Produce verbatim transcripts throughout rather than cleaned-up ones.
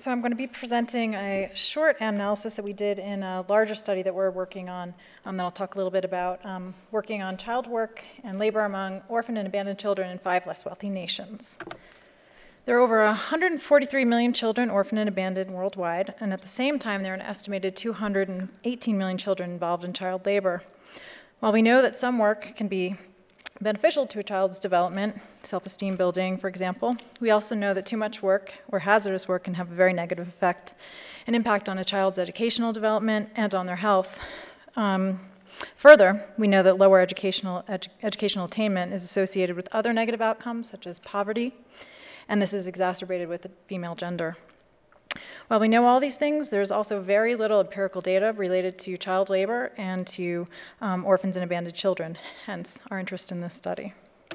So I'm going to be presenting a short analysis that we did in a larger study that we're working on, um, that I'll talk a little bit about, um, working on child work and labor among orphaned and abandoned children in five less wealthy nations. There are over one hundred forty-three million children orphaned and abandoned worldwide, and at the same time there are an estimated two hundred eighteen million children involved in child labor. While we know that some work can be beneficial to a child's development, self-esteem building, for example, we also know that too much work or hazardous work can have a very negative effect, an impact on a child's educational development and on their health. Um, further, we know that lower educational, edu educational attainment is associated with other negative outcomes, such as poverty, and this is exacerbated with the female gender. While we know all these things, there's also very little empirical data related to child labor and to um, orphans and abandoned children, hence our interest in this study.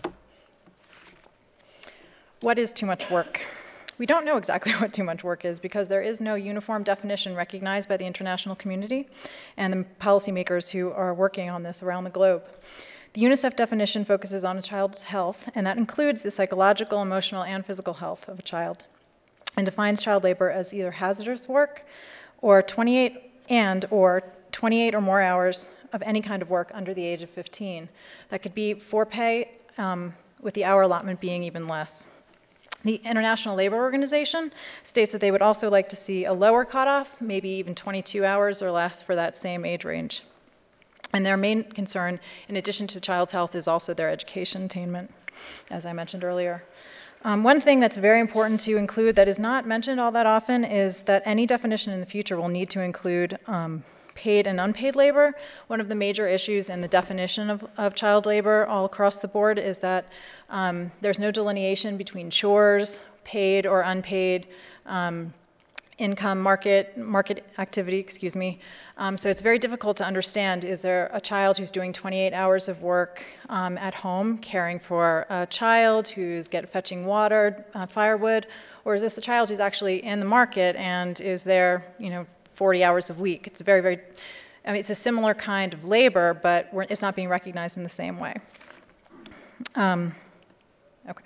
What is too much work? We don't know exactly what too much work is because there is no uniform definition recognized by the international community and the policymakers who are working on this around the globe. The UNICEF definition focuses on a child's health, and that includes the psychological, emotional, and physical health of a child, and defines child labor as either hazardous work or twenty-eight and or twenty-eight or more hours of any kind of work under the age of fifteen. That could be for pay, um, with the hour allotment being even less. The International Labor Organization states that they would also like to see a lower cutoff, maybe even twenty-two hours or less for that same age range. And their main concern, in addition to the child's health, is also their education attainment, as I mentioned earlier. Um, one thing that's very important to include that is not mentioned all that often is that any definition in the future will need to include um, paid and unpaid labor. One of the major issues in the definition of, of child labor all across the board is that um, there's no delineation between chores, paid or unpaid, um, income, market, market activity, excuse me. Um, so it's very difficult to understand, is there a child who's doing twenty-eight hours of work um, at home caring for a child who's get, fetching water, uh, firewood, or is this a child who's actually in the market and is there, you know, forty hours a week? It's very, very, I mean, it's a similar kind of labor, but we're, it's not being recognized in the same way. Um, okay.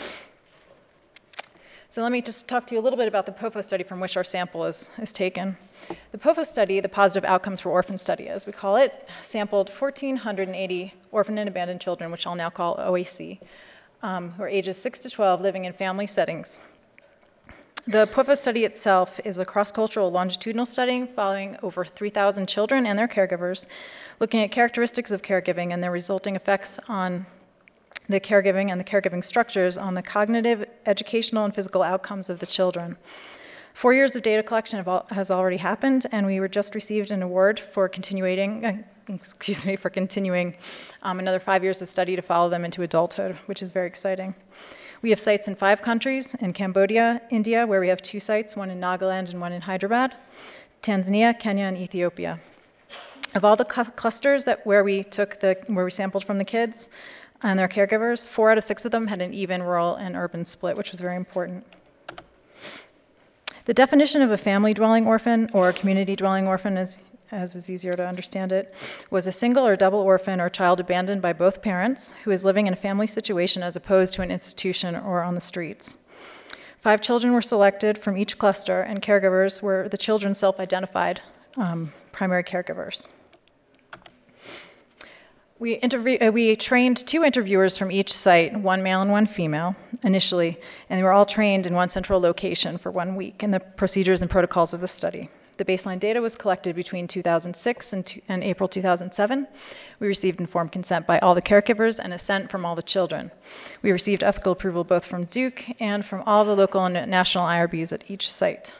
So let me just talk to you a little bit about the P O F O study from which our sample is, is taken. The P O F O study, the Positive Outcomes for Orphan Study, as we call it, sampled one thousand four hundred eighty orphaned and abandoned children, which I'll now call O A C, um, who are ages six to twelve, living in family settings. The P O F O study itself is a cross-cultural longitudinal study following over three thousand children and their caregivers, looking at characteristics of caregiving and their resulting effects on the caregiving and the caregiving structures on the cognitive, educational, and physical outcomes of the children. Four years of data collection have all, has already happened, and we were just received an award for continuing, uh, excuse me, for continuing um, another five years of study to follow them into adulthood, which is very exciting. We have sites in five countries: in Cambodia, India, where we have two sites, one in Nagaland and one in Hyderabad, Tanzania, Kenya, and Ethiopia. Of all the cl clusters that where we took the where we sampled from the kids and their caregivers, four out of six of them had an even rural and urban split, which was very important. The definition of a family dwelling orphan or a community dwelling orphan, is, as is easier to understand it, was a single or double orphan or child abandoned by both parents who is living in a family situation as opposed to an institution or on the streets. Five children were selected from each cluster, and caregivers were the children self-identified um, primary caregivers. We, uh, we trained two interviewers from each site, one male and one female, initially, and they were all trained in one central location for one week in the procedures and protocols of the study. The baseline data was collected between two thousand six and, two, and April two thousand seven. We received informed consent by all the caregivers and assent from all the children. We received ethical approval both from Duke and from all the local and national I R Bs at each site.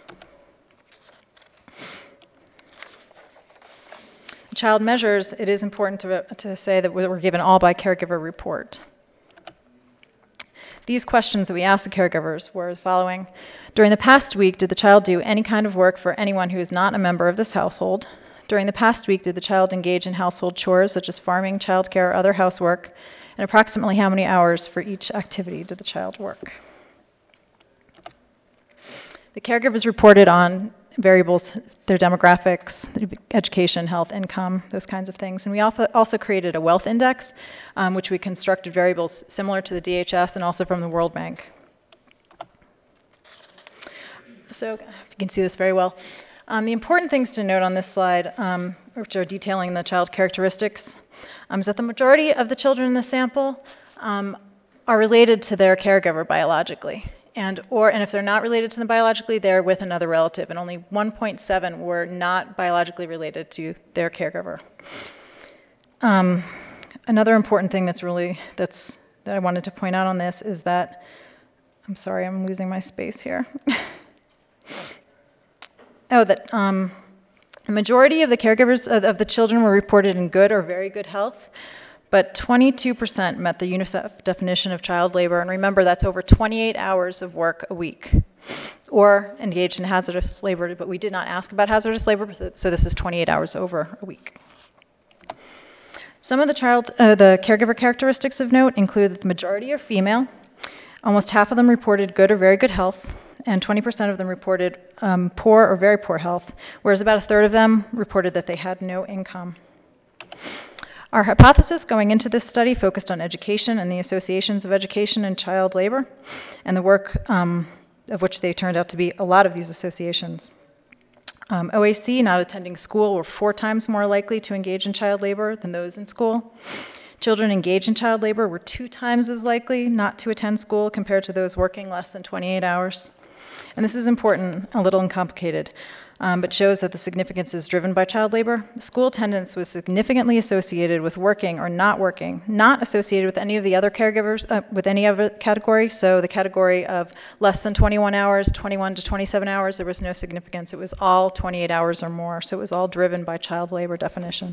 Child measures, it is important to, to say that we're given all by caregiver report. These questions that we asked the caregivers were the following. During the past week, did the child do any kind of work for anyone who is not a member of this household? During the past week, did the child engage in household chores such as farming, childcare, or other housework? And approximately how many hours for each activity did the child work? The caregivers reported on variables, their demographics, education, health, income, those kinds of things. And we also created a wealth index, um, which we constructed variables similar to the D H S and also from the World Bank. So if you can see this very well. Um, the important things to note on this slide, um, which are detailing the child characteristics, um, is that the majority of the children in the sample um, are related to their caregiver biologically. And, or, and if they're not related to them biologically, they're with another relative. And only one point seven were not biologically related to their caregiver. Um, another important thing that's really, that's, that I wanted to point out on this is that, I'm sorry, I'm losing my space here. Oh, that um, the majority of the caregivers of, of the children were reported in good or very good health, but twenty-two percent met the UNICEF definition of child labor. And remember, that's over twenty-eight hours of work a week, or engaged in hazardous labor, but we did not ask about hazardous labor, so this is twenty-eight hours over a week. Some of the child, uh, the caregiver characteristics of note include that the majority are female. Almost half of them reported good or very good health, and twenty percent of them reported um, poor or very poor health, whereas about a third of them reported that they had no income. Our hypothesis going into this study focused on education and the associations of education and child labor, and the work um, of which they turned out to be a lot of these associations. Um, O A C, not attending school, were four times more likely to engage in child labor than those in school. Children engaged in child labor were two times as likely not to attend school compared to those working less than twenty-eight hours. And this is important, a little uncomplicated, um, but shows that the significance is driven by child labor. School attendance was significantly associated with working or not working, not associated with any of the other caregivers, uh, with any other category. So the category of less than twenty-one hours, twenty-one to twenty-seven hours, there was no significance. It was all twenty-eight hours or more. So it was all driven by child labor definition.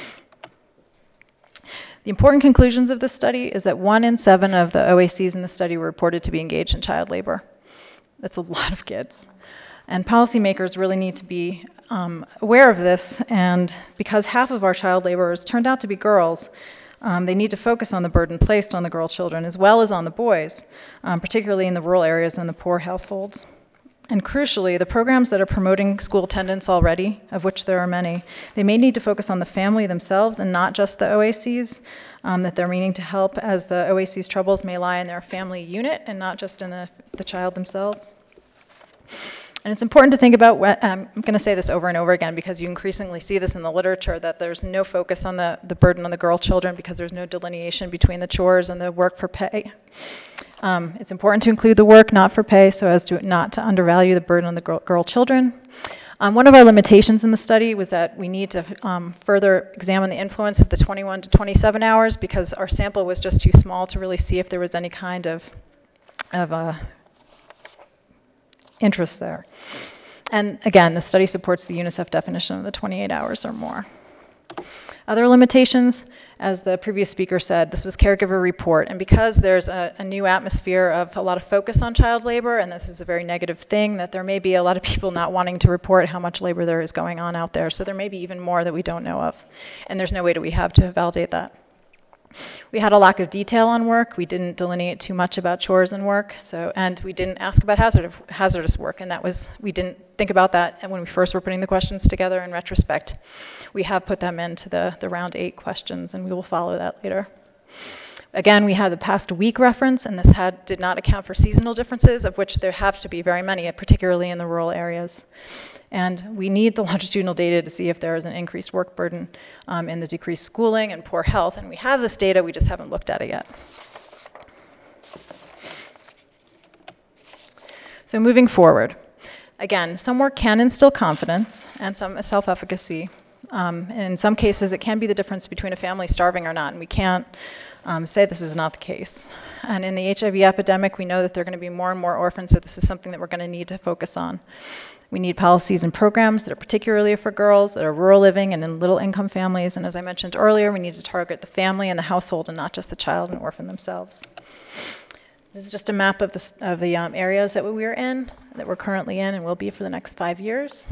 The important conclusions of this study is that one in seven of the O A Cs in the study were reported to be engaged in child labor. That's a lot of kids. And policymakers really need to be um, aware of this, and because half of our child laborers turned out to be girls, um, they need to focus on the burden placed on the girl children as well as on the boys, um, particularly in the rural areas and the poor households. And crucially, the programs that are promoting school attendance already, of which there are many, they may need to focus on the family themselves and not just the O A Cs um, that they're meaning to help, as the O A C's troubles may lie in their family unit and not just in the, the child themselves. And it's important to think about, what, um, I'm going to say this over and over again because you increasingly see this in the literature, that there's no focus on the, the burden on the girl children because there's no delineation between the chores and the work for pay. Um, it's important to include the work not for pay so as to not to undervalue the burden on the girl, girl children. Um, one of our limitations in the study was that we need to um, further examine the influence of the twenty-one to twenty-seven hours because our sample was just too small to really see if there was any kind of, of uh, interest there. And again, the study supports the UNICEF definition of the twenty-eight hours or more. Other limitations, as the previous speaker said, this was caregiver report, and because there's a, a new atmosphere of a lot of focus on child labor, and this is a very negative thing, that there may be a lot of people not wanting to report how much labor there is going on out there, so there may be even more that we don't know of, and there's no way that we have to validate that. We had a lack of detail on work. We didn't delineate too much about chores and work, so and we didn't ask about hazard, hazardous work, and that was we didn't think about that when we first were putting the questions together. In retrospect, we have put them into the, the round eight questions, and we will follow that later. Again, we had the past week reference, and this had did not account for seasonal differences, of which there have to be very many, particularly in the rural areas. And we need the longitudinal data to see if there is an increased work burden um, in the decreased schooling and poor health. And we have this data, we just haven't looked at it yet. So moving forward, again, some work can instill confidence and some self-efficacy. Um, in some cases, it can be the difference between a family starving or not, and we can't um, say this is not the case. And in the H I V epidemic, we know that there are going to be more and more orphans, so this is something that we're going to need to focus on. We need policies and programs that are particularly for girls, that are rural living and in little income families. And as I mentioned earlier, we need to target the family and the household and not just the child and orphan themselves. This is just a map of the, of the um, areas that we are in, that we're currently in and will be for the next five years.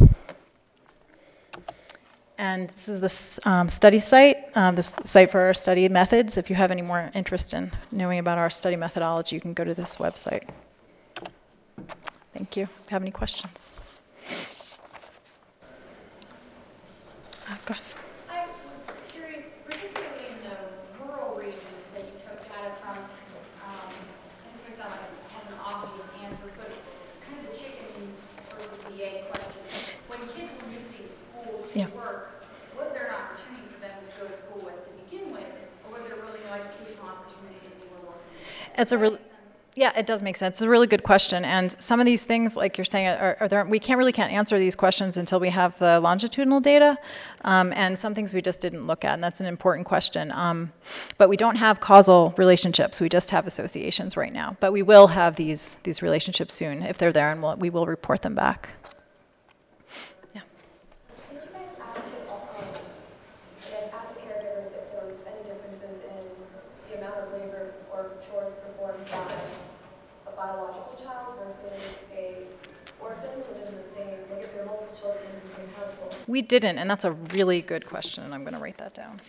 And this is the um, study site, um, the site for our study methods. If you have any more interest in knowing about our study methodology, you can go to this website. Thank you. If you have any questions. Uh, go ahead. I was curious, particularly in the rural regions that you took data from, um, this may sound like I have an obvious answer, but kind of the chicken or B A question. When kids were missing school to Yeah. work, was there an opportunity for them to go to school with to begin with, or was there really no educational opportunity as they were working? It's a really, yeah, it does make sense. It's a really good question. And some of these things, like you're saying, are, are there, we can't really can't answer these questions until we have the longitudinal data. Um, and some things we just didn't look at, and that's an important question. Um, but we don't have causal relationships. We just have associations right now. But we will have these, these relationships soon if they're there, and we'll, we will report them back. Yeah. Did you guys ask if, um, I guess, ask the caregivers if there was any differences in the amount of labor or chores performed by a biological child versus a orphan within the same, like if there are multiple children in the same household? We didn't, and that's a really good question, and I'm going to write that down.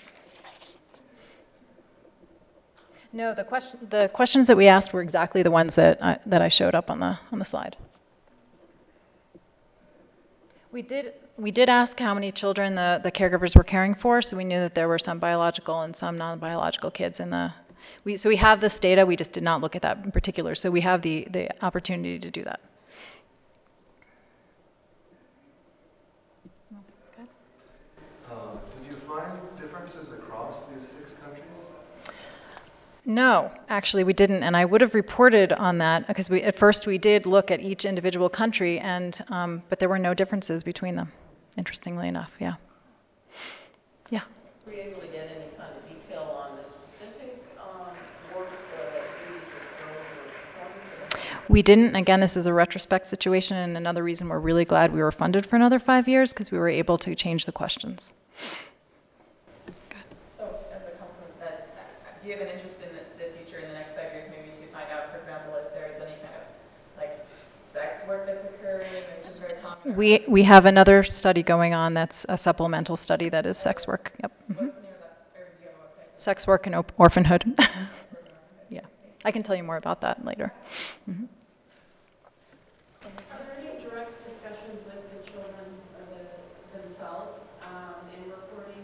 No, the question, the questions that we asked were exactly the ones that I, that I showed up on the on the slide. We did we did ask how many children the, the caregivers were caring for, so we knew that there were some biological and some non-biological kids in the. We, so we have this data. We just did not look at that in particular. So we have the the opportunity to do that. Uh, did you find differences across these six countries? No, actually we didn't, and I would have reported on that because we at first we did look at each individual country, and um, but there were no differences between them. Interestingly enough, yeah. Yeah. Were you able to get any kind of detail on the specific um, work, the duties that girls were performing for them? We didn't. Again, this is a retrospect situation, and another reason we're really glad we were funded for another five years because we were able to change the questions. So, as a compliment, that uh, do you have an interest in the, the future in the next five years, maybe to find out, for example, if there's any kind of like sex work that's occurring, which is very common? We we have another study going on that's a supplemental study that is sex work. Yep. Mm-hmm. What's the name of that? Or do you have a website? Sex work and op- orphanhood. Yeah, I can tell you more about that later. Mm-hmm. Are there any direct discussions with the children or the, themselves um, in reporting?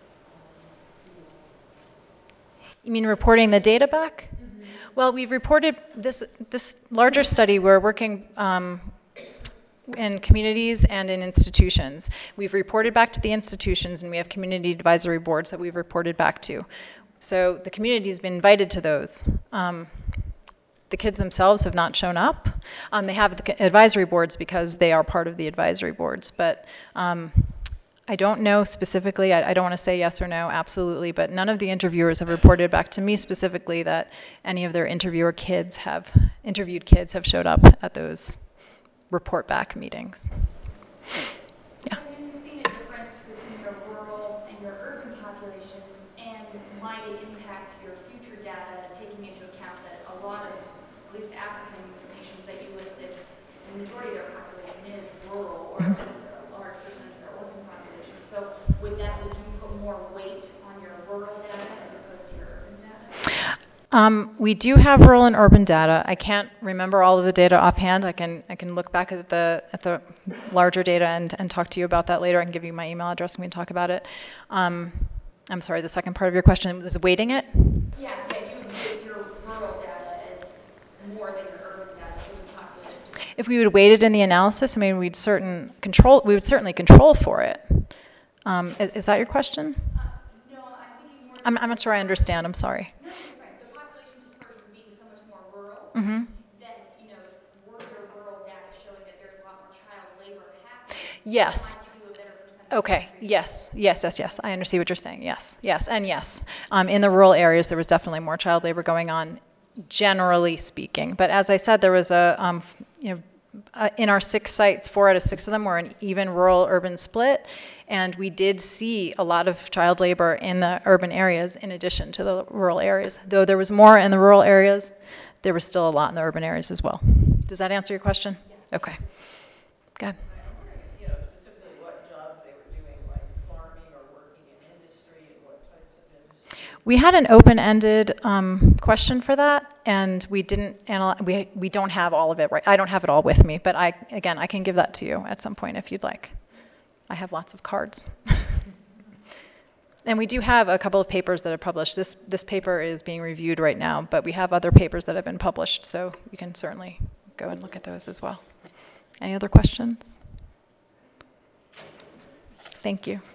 You mean reporting the data back? Mm-hmm. Well, we've reported this this larger study. We're working um, in communities and in institutions. We've reported back to the institutions, and we have community advisory boards that we've reported back to. So the community has been invited to those. Um, the kids themselves have not shown up. Um, they have the advisory boards because they are part of the advisory boards, but um, I don't know specifically. I, I don't want to say yes or no, absolutely, but none of the interviewers have reported back to me specifically that any of their interviewer kids have, interviewed kids have showed up at those report back meetings. Yeah. Have you seen a difference between your rural and your urban population, and might it impact your future data, taking into account that a lot of, at least the African nations that you listed, the majority of their population is rural, or just a large percentage of their orphan population. So would that, would you put more weight on your rural data as opposed to your urban data? Um, we do have rural and urban data. I can't remember all of the data offhand. I can I can look back at the at the larger data and, and talk to you about that later. I can give you my email address and we can talk about it. Um, I'm sorry, the second part of your question was weighting it? Yeah, yeah, you would weight your rural data as more than your urban data for the population. If we would weight it in the analysis, I mean, we'd certain control. We would certainly control for it. Um, is, is that your question? Uh, no, I'm thinking more. I'm I'm not sure I understand. I'm sorry. No, you're right. The population dispersion being so much more rural, Mm-hmm. then, you know, were your rural data showing that there's a lot more child labor happening? Yes. That might give you a better percentage. Okay. Yes. Yes. Yes. Yes. I understand what you're saying. Yes. Yes. And yes. Um, in the rural areas, there was definitely more child labor going on, generally speaking. But as I said, there was a, um, you know, uh, in our six sites, four out of six of them were an even rural-urban split, and we did see a lot of child labor in the urban areas in addition to the rural areas. Though there was more in the rural areas, there was still a lot in the urban areas as well. Does that answer your question? Yeah. Okay. Good. You know, specifically what jobs they were doing, like farming or working in industry, and what types of industry? We had an open-ended um, question for that, and we didn't analyze. We we don't have all of it right. I don't have it all with me, but I again I can give that to you at some point if you'd like. I have lots of cards. And we do have a couple of papers that are published. This this paper is being reviewed right now, but we have other papers that have been published, so you can certainly go and look at those as well. Any other questions? Thank you.